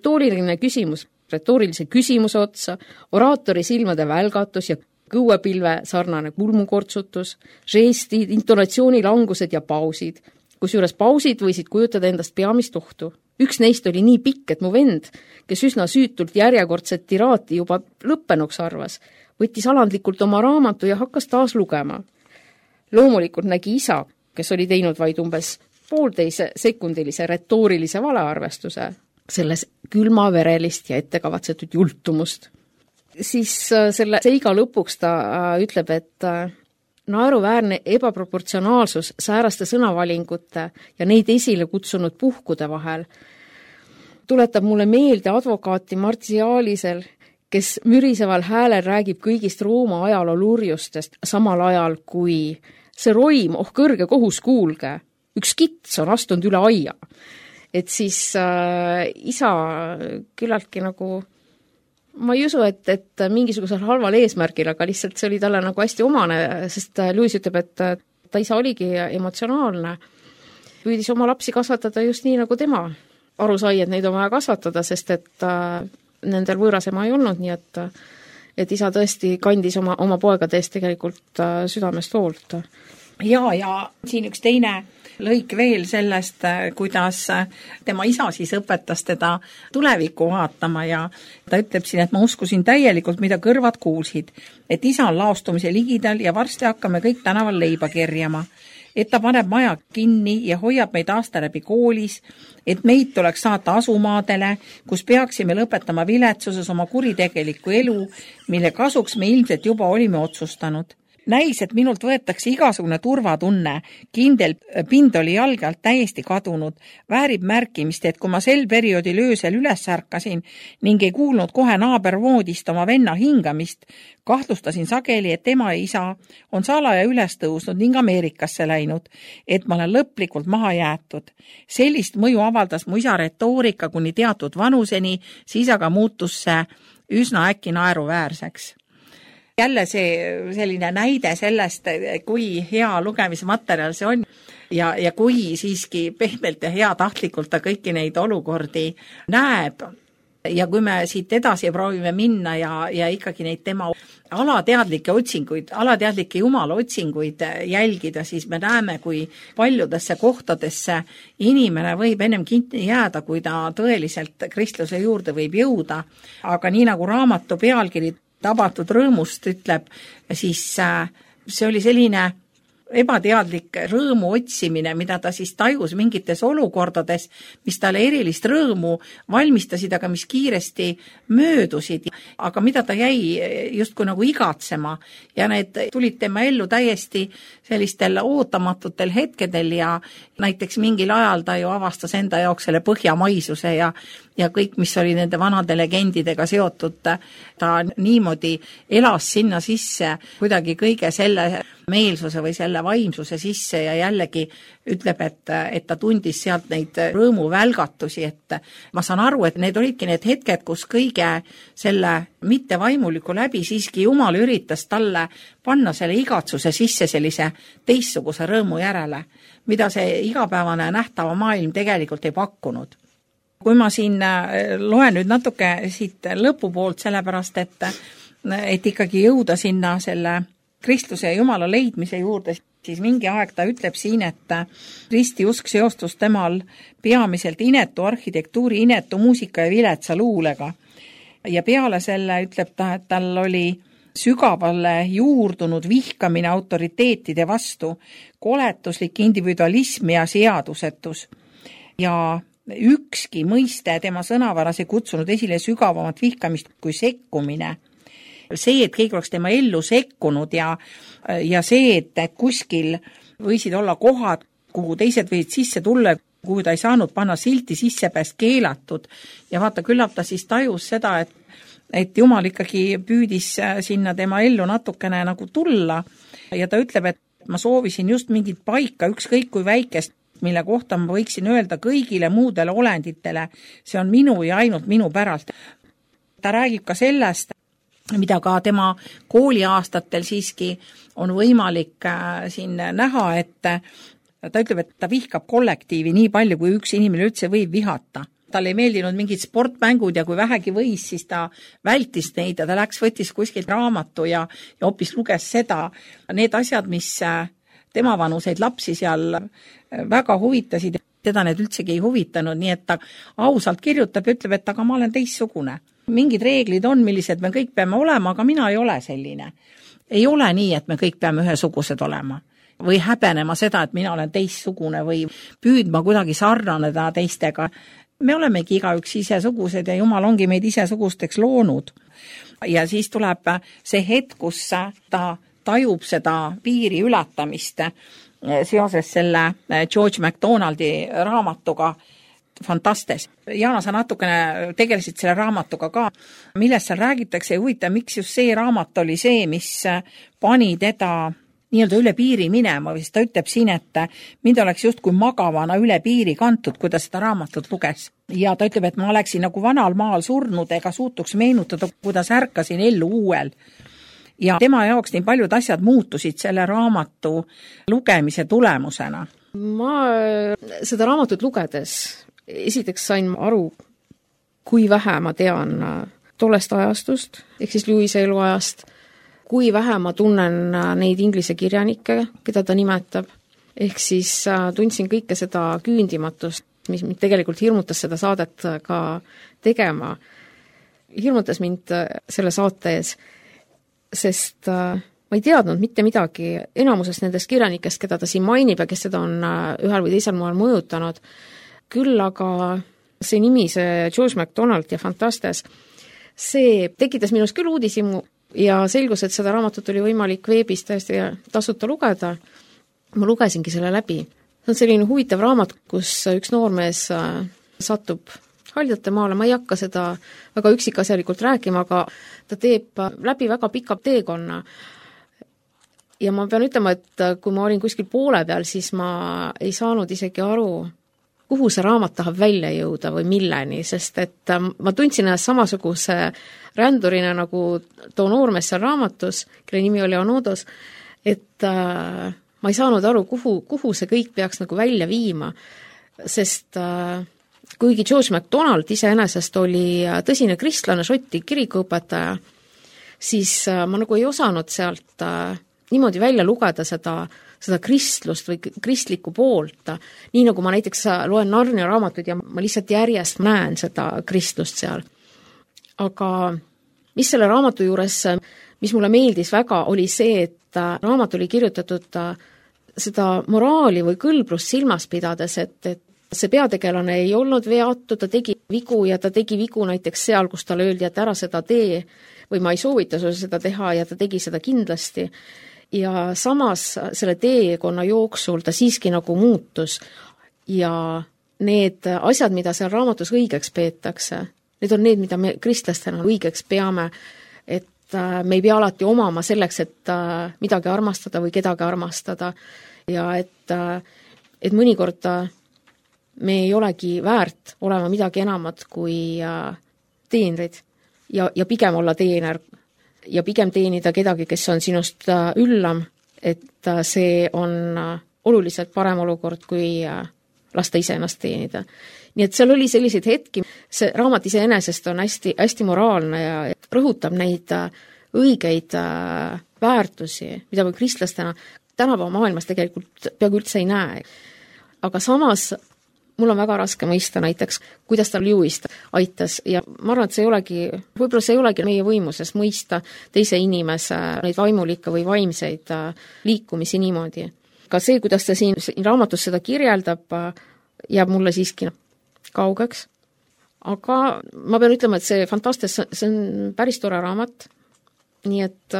retoorilise küsimuse otsa, oraatori silmade välgatus ja kõuepilve sarnane kulmukortsutus, žestid, intonatsioonilangused ja pausid, kusjuures pausid võisid kujutada endast peamist ohtu. Üks neist oli nii pikk, et mu vend, kes üsna süütult järjekordset tiraati juba lõppenuks arvas, võttis alandlikult oma raamatu ja hakkas taas lugema. Loomulikult nägi isa, kes oli teinud vaid umbes 1,5 sekundilise retoorilise valearvestuse, selles külmaverelist ja ettekavatsetud jultumust. Siis selle seiga lõpuks ta ütleb, et naeruväärne ebaproportsionaalsus sääraste sõnavalingute ja neid esile kutsunud puhkude vahel tuletab mulle meelde advokaati Martialisel, kes müriseval häälel räägib kõigist Rooma ajaloo lurjustest, samal ajal kui see roim, kõrge kohus, kuulge, üks kits on astunud üle aia. Et siis isa küllaltki nagu, ma ei usu, et mingisugusel halval eesmärgil, aga lihtsalt see oli talle nagu hästi omane, sest Louis ütleb, et ta isa oligi emotsionaalne. Püüdis oma lapsi kasvatada just nii, nagu tema aru sai, et neid on vaja kasvatada, sest et nendel võõrasema ei olnud, nii et isa tõesti kandis oma poegade eest tegelikult südamest hoolt. Ja siin üks teine lõik veel sellest, kuidas tema isa siis õpetas teda tulevikku vaatama ja ta ütleb siin, et ma uskusin täielikult, mida kõrvad kuulsid, et isa on laostumise ligidal ja varsti hakkame kõik tänaval leiba kerjama, et ta paneb maja kinni ja hoiab meid aasta läbi koolis, et meid tuleks saata asumaadele, kus peaksime lõpetama viletsuses oma kuritegelikku elu, mille kasuks me ilmselt juba olime otsustanud. Näis, et minult võetakse igasugune turvatunne, kindel pind oli jalge alt täiesti kadunud, väärib märkimist, et kui ma sel perioodil öösel üles ärkasin ning ei kuulnud kohe naabervoodist oma venna hingamist, kahtlustasin sageli, et tema ja isa on salaja üles tõusnud ning Ameerikasse läinud, et ma olen lõplikult maha jäetud. Sellist mõju avaldas mu isa retoorika kuni teatud vanuseni, siis aga muutus see üsna äkki naeruväärseks. Jälle see selline näide sellest, kui hea lugemismaterjal see on ja kui siiski pehmelt ja heatahtlikult ta kõiki neid olukordi näeb. Ja kui me siit edasi proovime minna ja ikkagi neid tema alateadlikke otsinguid, alateadlikke jumala otsinguid jälgida, siis me näeme, kui paljudesse kohtadesse inimene võib ennem kinni jääda, kui ta tõeliselt kristluse juurde võib jõuda. Aga nii nagu raamatu pealkiri tabatud rõõmust ütleb, siis see oli selline ebateadlik rõõmu otsimine, mida ta siis tajus mingites olukordades, mis talle erilist rõõmu valmistasid, aga mis kiiresti möödusid, aga mida ta jäi justkui nagu igatsema ja need tulid tema ellu täiesti sellistel ootamatutel hetkedel ja näiteks mingil ajal ta ju avastas enda jaoks selle põhjamaisuse ja kõik, mis oli nende vanade legendidega seotud, ta niimoodi elas sinna sisse kuidagi kõige selle meelsuse või selle vaimsuse sisse ja jällegi ütleb, et ta tundis sealt neid rõõmuvälgatusi, et ma saan aru, et need olidki need hetked, kus kõige selle mittevaimuliku läbi siiski Jumal üritas talle panna selle igatsuse sisse sellise teistsuguse rõõmu järele, mida see igapäevane nähtava maailm tegelikult ei pakkunud. Kui ma siin loen nüüd natuke siit lõpupoolt, sellepärast, et ikkagi jõuda sinna selle kristluse ja Jumala leidmise juurde, siis mingi aeg ta ütleb siin, et ristiusk seostus temal peamiselt inetu arhitektuuri, inetu muusika ja viletsa luulega. Ja peale selle ütleb ta, et tal oli sügavale juurdunud vihkamine autoriteetide vastu, koletuslik individualism ja seadusetus. Ja ükski mõiste tema sõnavaras ei kutsunud esile sügavamat vihkamist kui sekkumine. See, et kõik oleks tema ellu sekkunud ja see, et kuskil võisid olla kohad, kuhu teised võisid sisse tulla, kuhu ta ei saanud panna silti sissepääs keelatud. Ja vaata, küllap ta siis tajus seda, et Jumal ikkagi püüdis sinna tema ellu natukene nagu tulla ja ta ütleb, et ma soovisin just mingit paika, ükskõik kui väikest, mille kohta ma võiksin öelda kõigile muudele olenditele, see on minu ja ainult minu päralt. Ta räägib ka sellest, mida ka tema kooliaastatel siiski on võimalik siin näha, et ta ütleb, et ta vihkab kollektiivi nii palju, kui üks inimene üldse võib vihata. Tal ei meeldinud mingid sportmängud ja kui vähegi võis, siis ta vältis neid ja ta võttis kuskilt raamatu ja hoopis luges seda. Need asjad, mis tema vanuseid lapsi seal väga huvitasid, teda need üldsegi ei huvitanud, nii et ta ausalt kirjutab ja ütleb, et aga ma olen teistsugune. Mingid reeglid on, millised me kõik peame olema, aga mina ei ole selline. Ei ole nii, et me kõik peame ühesugused olema või häbenema seda, et mina olen teistsugune või püüdma kuidagi sarnaneda teistega. Me olemegi igaüks isesugused ja Jumal ongi meid isesugusteks loonud. Ja siis tuleb see hetk, kus ta tajub seda piiri ületamist seoses selle George MacDonaldi raamatuga Fantastes. Jaana, sa natukene tegelesid selle raamatuga ka, millest seal räägitakse ja huvitav, miks just see raamat oli see, mis pani teda nii-öelda üle piiri minema, või siis ta ütleb siin, et mind oleks justkui magavana üle piiri kantud, kui ta seda raamatut luges. Ja ta ütleb, et ma oleksin nagu vanal maal surnud ega suutuks meenutada, kuidas ärkasin ellu uuel. Ja tema jaoks nii paljud asjad muutusid selle raamatu lugemise tulemusena. Ma seda raamatut lugedes esiteks sain aru, kui vähe ma tean tollest ajastust, ehk siis Lewis'e eluajast, kui vähe ma tunnen neid inglise kirjanikke, keda ta nimetab, ehk siis tundsin kõike seda küündimatust, mis mind tegelikult hirmutas seda saadet ka tegema. Hirmutas mind selle saate ees, sest ma ei teadnud mitte midagi enamusest nendest kirjanikest, keda ta siin mainib ja kes seda on ühel või teisel moel mõjutanud. Küll aga see nimi, see George MacDonald ja Fantastes, see tekitas minus küll uudishimu ja selgus, et seda raamatut oli võimalik veebis täiesti tasuta lugeda. Ma lugesingi selle läbi. See on selline huvitav raamat, kus üks noormees satub Haljate maale, ma ei hakka seda väga üksikasjalikult rääkima, aga ta teeb läbi väga pika teekonna. Ja ma pean ütlema, et kui ma olin kuskil poole peal, siis ma ei saanud isegi aru, kuhu see raamat tahab välja jõuda või milleni, sest et ma tundsin ennast samasuguse rändurina nagu too noormees seal raamatus, kelle nimi oli Onodos, et ma ei saanud aru, kuhu see kõik peaks nagu välja viima, sest kuigi George MacDonald iseenesest oli tõsine kristlane, šoti kirikuõpetaja, siis ma nagu ei osanud sealt niimoodi välja lugeda seda kristlust või kristlikku poolt, nii nagu ma näiteks loen Narnia raamatuid ja ma lihtsalt järjest näen seda kristlust seal. Aga mis selle raamatu juures, mis mulle meeldis väga, oli see, et raamat oli kirjutatud seda moraali või kõlblust silmas pidades, et see peategelane ei olnud veatu, ta tegi vigu ja ta tegi vigu näiteks seal, kus talle öeldi, et ära seda tee või ma ei soovita sulle seda teha ja ta tegi seda kindlasti. Ja samas selle teekonna jooksul ta siiski nagu muutus ja need asjad, mida seal raamatus õigeks peetakse, need on need, mida me kristlastena õigeks peame, et me ei pea alati omama selleks, et midagi armastada või kedagi armastada ja et mõnikord me ei olegi väärt olema midagi enamat kui teenrid ja pigem olla teener ja pigem teenida kedagi, kes on sinust üllam, et see on oluliselt parem olukord, kui lasta ise ennast teenida. Nii et seal oli selliseid hetki, see raamat iseenesest on hästi, hästi moraalne ja rõhutab neid õigeid väärtusi, mida me kristlastena tänapäeva maailmas tegelikult peaaegu üldse ei näe. Aga samas mul on väga raske mõista näiteks, kuidas ta Lewist aitas ja ma arvan, et võib-olla see ei olegi meie võimuses mõista teise inimese neid vaimulikke või vaimseid liikumisi niimoodi. Ka see, kuidas ta siin raamatus seda kirjeldab, jääb mulle siiski kaugeks. Aga ma pean ütlema, et see Fantastes, see on päris tore raamat, nii et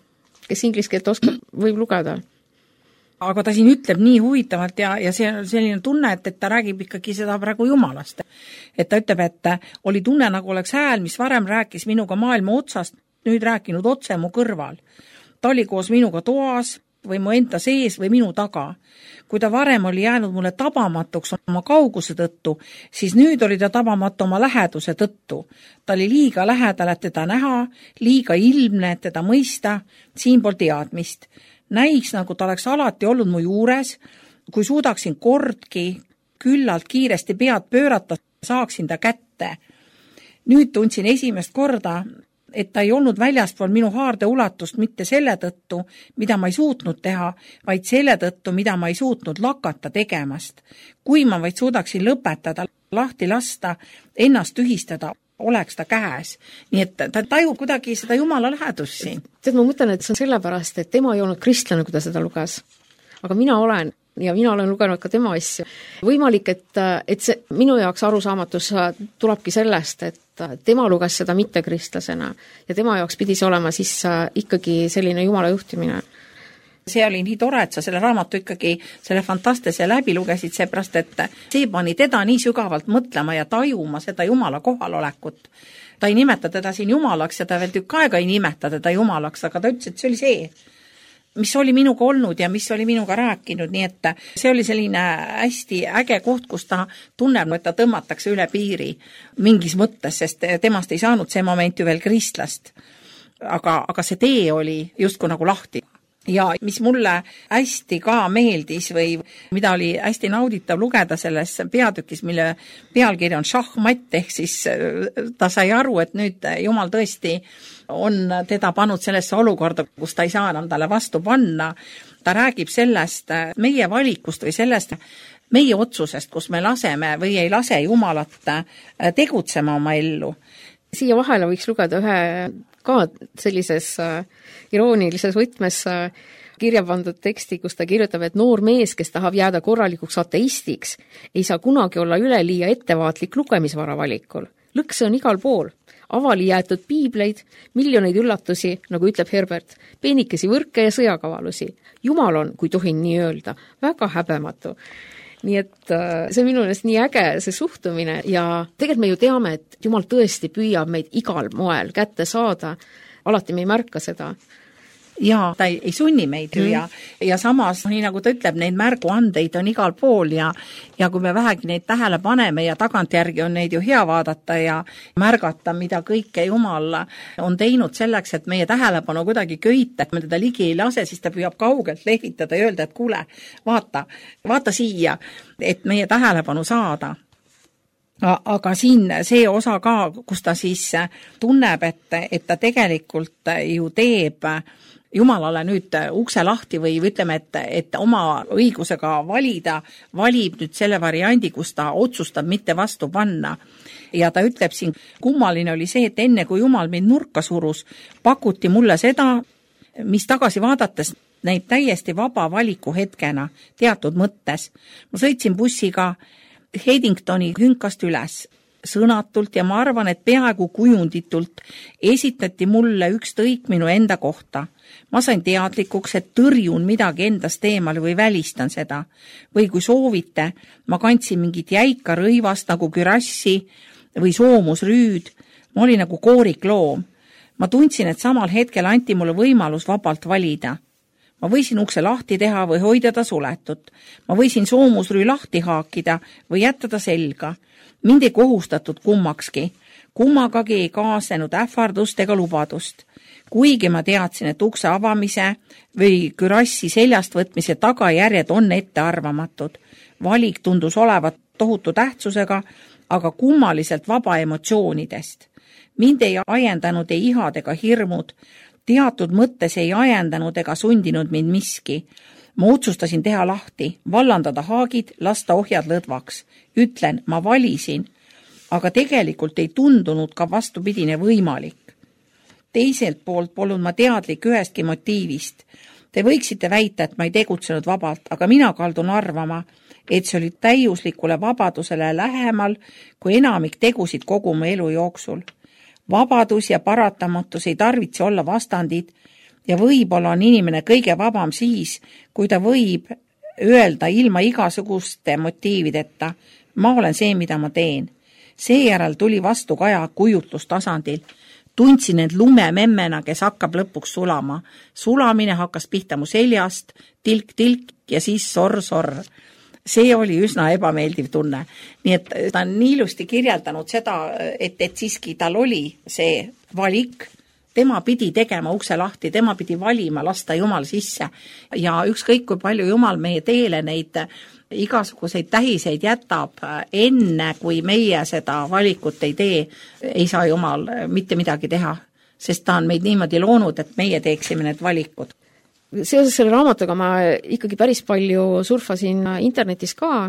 kes inglise keelt oskab, võib lugeda. Aga ta siin ütleb nii huvitavalt ja see on selline tunne, et ta räägib ikkagi seda praegu Jumalast. Et ta ütleb, et oli tunne, nagu oleks hääl, mis varem rääkis minuga maailma otsast, nüüd rääkinud otse mu kõrval. Ta oli koos minuga toas või mu enda sees või minu taga. Kui ta varem oli jäänud mulle tabamatuks oma kauguse tõttu, siis nüüd oli ta tabamatu oma läheduse tõttu. Ta oli liiga lähedal, et teda näha, liiga ilmne, et teda mõista, siinpool teadmist. Näiks, nagu ta oleks alati olnud mu juures, kui suudaksin kordki küllalt kiiresti pead pöörata, saaksin ta kätte. Nüüd tundsin esimest korda, et ta ei olnud väljaspool minu haarde ulatust mitte selle tõttu, mida ma ei suutnud teha, vaid selle tõttu, mida ma ei suutnud lakata tegemast. Kui ma vaid suudaksin lõpetada, lahti lasta, ennast tühistada, oleks ta käes. Nii et ta tajub kuidagi seda Jumala lähedust siin. Tead, ma mõtlen, et see on sellepärast, et tema ei olnud kristlane, kui ta seda luges. Aga mina olen ja mina olen lugenud ka tema asju. Võimalik, et see minu jaoks arusaamatus tulebki sellest, et tema luges seda mitte kristlasena ja tema jaoks pidi see olema siis ikkagi selline Jumala juhtimine. See oli nii tore, et sa selle raamatu ikkagi selle Fantastese läbi lugesid, seepärast, et see pani teda nii sügavalt mõtlema ja tajuma seda Jumala kohalolekut. Ta ei nimeta teda siin Jumalaks ja ta veel tükk aega ei nimeta teda Jumalaks, aga ta ütles, et see oli see. mis oli minuga olnud ja mis oli minuga rääkinud, nii et see oli selline hästi äge koht, kus ta tunneb, et ta tõmmatakse üle piiri mingis mõttes, sest temast ei saanud see moment ju veel kristlast. Aga see tee oli justkui nagu lahti. Ja mis mulle hästi ka meeldis või mida oli hästi nauditav lugeda selles peatükis, mille pealkiri on šahmatt, ehk siis ta sai aru, et nüüd Jumal tõesti on teda pannud sellesse olukorda, kus ta ei saa enam talle vastu panna. Ta räägib sellest meie valikust või sellest meie otsusest, kus me laseme või ei lase Jumalat tegutsema oma ellu. Siia vahele võiks lugeda ühe ka sellises iroonilises võtmes kirja pandud teksti, kus ta kirjutab, et noor mees, kes tahab jääda korralikuks ateistiks, ei saa kunagi olla üleliia ettevaatlik lugemisvara valikul. Lõkse on igal pool. Avali jäetud piibleid, miljoneid üllatusi, nagu ütleb Herbert, peenikesi võrke ja sõjakavalusi. Jumal on, kui tohin nii öelda, väga häbematu. Nii et see on minu meelest nii äge, see suhtumine, ja tegelikult me ju teame, et Jumal tõesti püüab meid igal moel kätte saada, alati me ei märka seda. Ja ta ei sunni meid ju ja samas, nii nagu ta ütleb, neid märguandeid on igal pool ja kui me vähegi neid tähele paneme ja tagantjärgi on neid ju hea vaadata ja märgata, mida kõike Jumal on teinud selleks, et meie tähelepanu kuidagi köita, et me teda ligi ei lase, siis ta püüab kaugelt lehvitada ja öelda, et kuule, vaata siia, et meie tähelepanu saada. Aga siin see osa ka, kus ta siis tunneb, et ta tegelikult ju teeb Jumalale nüüd ukse lahti või ütleme, et oma õigusega valib nüüd selle variandi, kus ta otsustab mitte vastu panna. Ja ta ütleb siin, kummaline oli see, et enne kui Jumal mind nurka surus, pakuti mulle seda, mis tagasi vaadates näib täiesti vaba valiku hetkena teatud mõttes. Ma sõitsin bussiga Hedingtoni künkast üles sõnatult ja ma arvan, et peaaegu kujunditult esitati mulle ükskõik minu enda kohta. Ma sain teadlikuks, et tõrjun midagi endast eemale või välistan seda. Või kui soovite, ma kandsin mingit jäika rõivast nagu kürassi või soomusrüüd. Ma olin nagu koorik loom. Ma tundsin, et samal hetkel anti mulle võimalus vabalt valida. Ma võisin ukse lahti teha või hoida ta suletut. Ma võisin soomusrüü lahti haakida või jätta ta selga. Mind ei kohustatud kummakski. Kummagagi ei kaasnenud ähvardust ega lubadust. Kuigi ma teadsin, et ukse avamise või kürassi seljast võtmise tagajärjed on ettearvamatud. Valik tundus olevat tohutu tähtsusega, aga kummaliselt vaba emotsioonidest. Mind ei ajendanud ei ihad ega hirmud. Teatud mõttes ei ajendanud ega sundinud mind miski. Ma otsustasin teha lahti, vallandada haagid, lasta ohjad lõdvaks. Ütlen, ma valisin, aga tegelikult ei tundunud ka vastupidine võimalik. Teiselt poolt polnud ma teadlik ühestki motiivist. Te võiksite väita, et ma ei tegutsenud vabalt, aga mina kaldun arvama, et see oli täiuslikule vabadusele lähemal, kui enamik tegusid kogu mu elu jooksul. Vabadus ja paratamatus ei tarvitse olla vastandid ja võib-olla on inimene kõige vabam siis, kui ta võib öelda ilma igasuguste motiivideta, ma olen see, mida ma teen. Seejärel tuli vastu Kaja kujutlustasandil. Tundsin end lumememmena, kes hakkab lõpuks sulama. Sulamine hakkas pihta mu seljast, tilk-tilk ja siis sorr-sorr. See oli üsna ebameeldiv tunne. Nii et ta on nii ilusti kirjeldanud seda, et siiski tal oli see valik. Tema pidi tegema ukse lahti, tema pidi valima, lasta Jumal sisse. Ja ükskõik kui palju Jumal meie teele neid igasuguseid tähiseid jätab enne, kui meie seda valikut ei tee, ei saa Jumal mitte midagi teha, sest ta on meid niimoodi loonud, et meie teeksime need valikud. Seoses selle raamatuga ma ikkagi päris palju surfasin internetis ka,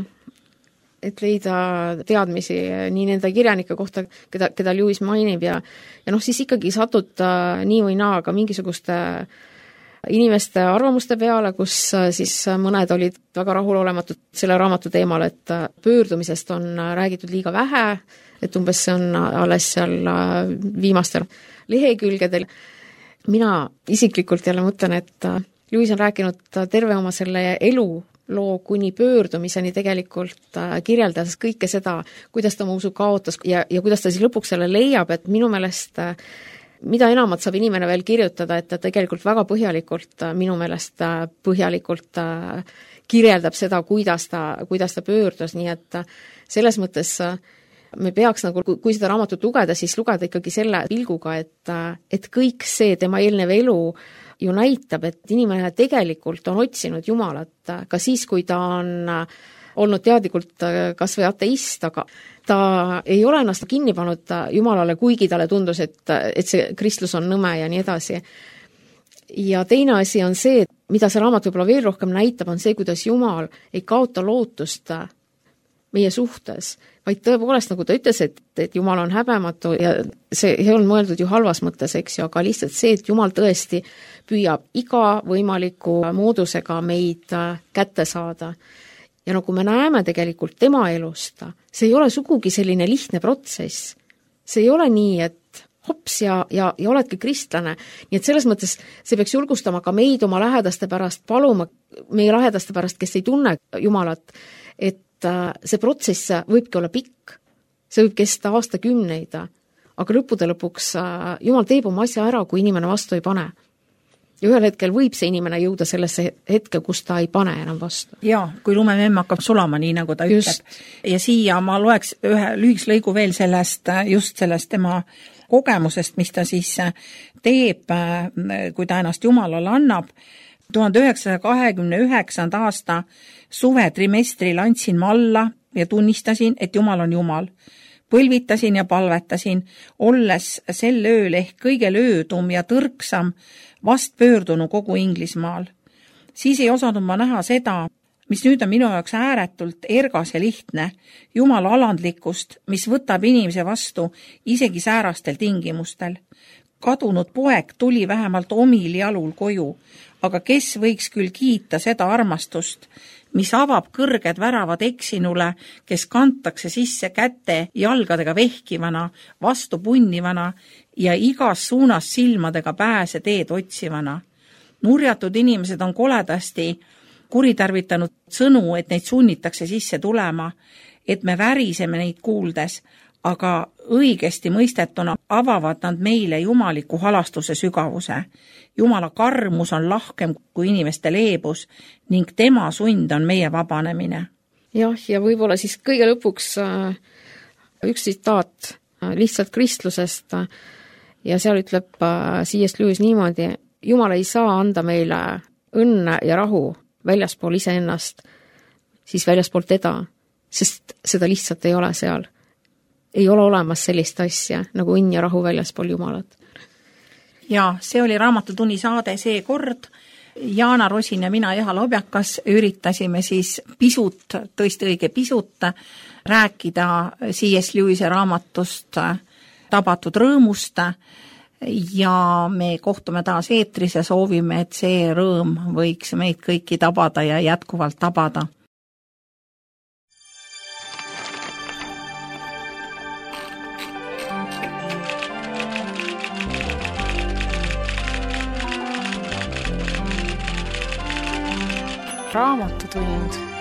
et leida teadmisi nii nende kirjanike kohta, keda Lewis mainib ja siis ikkagi satud nii või naa ka mingisuguste inimeste arvamuste peale, kus siis mõned olid väga rahulolematud selle raamatu teemal, et pöördumisest on räägitud liiga vähe, et umbes see on alles seal viimastel lehekülgedel. Mina isiklikult jälle mõtlen, et Lewis on rääkinud terve oma selle eluloo kuni pöördumiseni tegelikult kirjeldades kõike seda, kuidas ta oma usu kaotas ja kuidas ta siis lõpuks selle leiab, et minu meelest mida enamat saab inimene veel kirjutada, et ta tegelikult väga põhjalikult, minu meelest põhjalikult kirjeldab seda, kuidas ta pöördus, nii et selles mõttes me peaks nagu, kui seda raamatut lugeda, siis lugeda ikkagi selle pilguga, et kõik see tema eelnev elu ju näitab, et inimene tegelikult on otsinud Jumalat ka siis, kui ta on olnud teadlikult kas või ateist, aga ta ei ole ennast kinni pannud Jumalale, kuigi talle tundus, et see kristlus on nõme ja nii edasi. Ja teine asi on see, mida see raamat võib-olla veel rohkem näitab, on see, kuidas Jumal ei kaota lootust meie suhtes, vaid tõepoolest, nagu ta ütles, et Jumal on häbematu ja see ei olnud mõeldud ju halvas mõttes, eks ju, aga lihtsalt see, et Jumal tõesti püüab iga võimaliku moodusega meid kätte saada. Ja nagu me näeme tegelikult tema elust, see ei ole sugugi selline lihtne protsess. See ei ole nii, et hops ja oledki kristlane. Nii et selles mõttes see peaks julgustama ka meid oma lähedaste pärast, paluma meie lähedaste pärast, kes ei tunne Jumalat, et see protsess võibki olla pikk, see võib kesta aastakümneid, aga lõppude lõpuks Jumal teeb oma asja ära, kui inimene vastu ei pane. Ja ühel hetkel võib see inimene jõuda sellesse hetke, kus ta ei pane enam vastu. Jaa, kui lumememm hakkab sulama, nii nagu ta ütleb. Ja siia ma loeks ühe lühikese lõigu veel sellest tema kogemusest, mis ta siis teeb, kui ta ennast Jumalale annab. 1929. aasta suvetrimestril andsin ma alla ja tunnistasin, et Jumal on Jumal. Põlvitasin ja palvetasin, olles sel ööl ehk kõige löödum ja tõrksam vast pöördunu kogu Inglismaal. Siis ei osanud ma näha seda, mis nüüd on minu jaoks ääretult ergas ja lihtne, Jumala alandlikkust, mis võtab inimese vastu isegi säärastel tingimustel. Kadunud poeg tuli vähemalt omil jalul koju, aga kes võiks küll kiita seda armastust, mis avab kõrged väravad eksinule, kes kantakse sisse käte jalgadega vehkivana, vastu punnivana ja igas suunas silmadega pääse teed otsivana. Nurjatud inimesed on koledasti kuritarvitanud sõnu, et neid sunnitakse sisse tulema, et me väriseme neid kuuldes, aga õigesti mõistetuna avavad nad meile jumaliku halastuse sügavuse. Jumala karmus on lahkem kui inimeste leebus ning tema sund on meie vabanemine. Jah, ja võib-olla siis kõige lõpuks üks tsitaat lihtsalt kristlusest ja seal ütleb C.S. Lewis niimoodi, Jumal ei saa anda meile õnne ja rahu väljaspool iseennast, siis väljaspool teda, sest seda lihtsalt ei ole seal. Ei ole olemas sellist asja nagu õnn ja rahu väljaspool Jumalat. Ja see oli Raamatutunni saade see kord. Jaana Rosin ja mina, Jaha Lobjakas, üritasime siis tõesti õige pisut rääkida C.S. Lewise raamatust Tabatud rõõmust ja me kohtume taas eetris ja soovime, et see rõõm võiks meid kõiki tabada ja jätkuvalt tabada. Raamatutund